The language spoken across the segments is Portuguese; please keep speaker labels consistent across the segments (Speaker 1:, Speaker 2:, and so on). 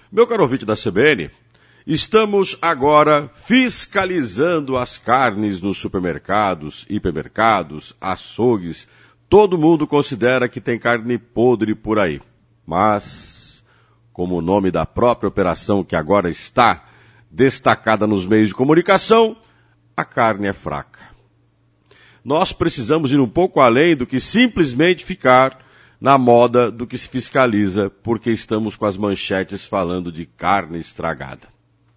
Speaker 1: Meu caro ouvinte da CBN, estamos agora fiscalizando as carnes nos supermercados, hipermercados, açougues. Todo mundo considera que tem carne podre por aí. Mas, como o nome da própria operação que agora está destacada nos meios de comunicação, a carne é fraca. Nós precisamos ir um pouco além do que simplesmente ficar na moda do que se fiscaliza, porque estamos com as manchetes falando de carne estragada.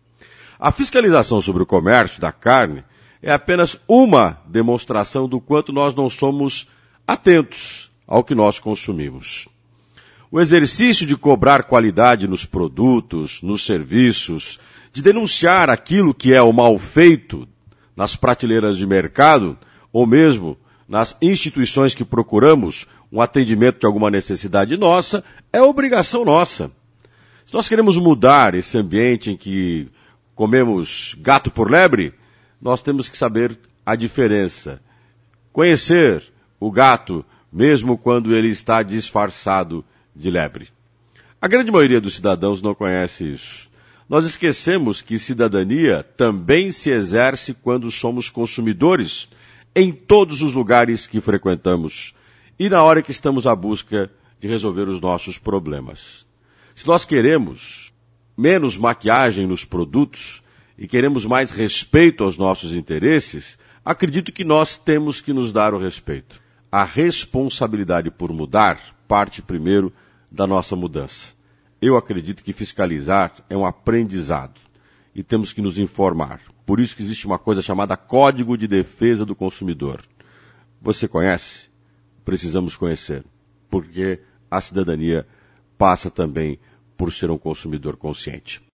Speaker 1: A fiscalização sobre o comércio da carne é apenas uma demonstração do quanto nós não somos atentos ao que nós consumimos. O exercício de cobrar qualidade nos produtos, nos serviços, de denunciar aquilo que é o mal feito nas prateleiras de mercado, ou mesmo nas instituições que procuramos um atendimento de alguma necessidade nossa, é obrigação nossa. Se nós queremos mudar esse ambiente em que comemos gato por lebre, nós temos que saber a diferença. Conhecer o gato, mesmo quando ele está disfarçado de lebre. A grande maioria dos cidadãos não conhece isso. Nós esquecemos que cidadania também se exerce quando somos consumidores em todos os lugares que frequentamos e na hora que estamos à busca de resolver os nossos problemas. Se nós queremos menos maquiagem nos produtos e queremos mais respeito aos nossos interesses, acredito que nós temos que nos dar o respeito. A responsabilidade por mudar parte primeiro da nossa mudança. Eu acredito que fiscalizar é um aprendizado e temos que nos informar. Por isso que existe uma coisa chamada Código de Defesa do Consumidor. Você conhece? Precisamos conhecer, porque a cidadania passa também por ser um consumidor consciente.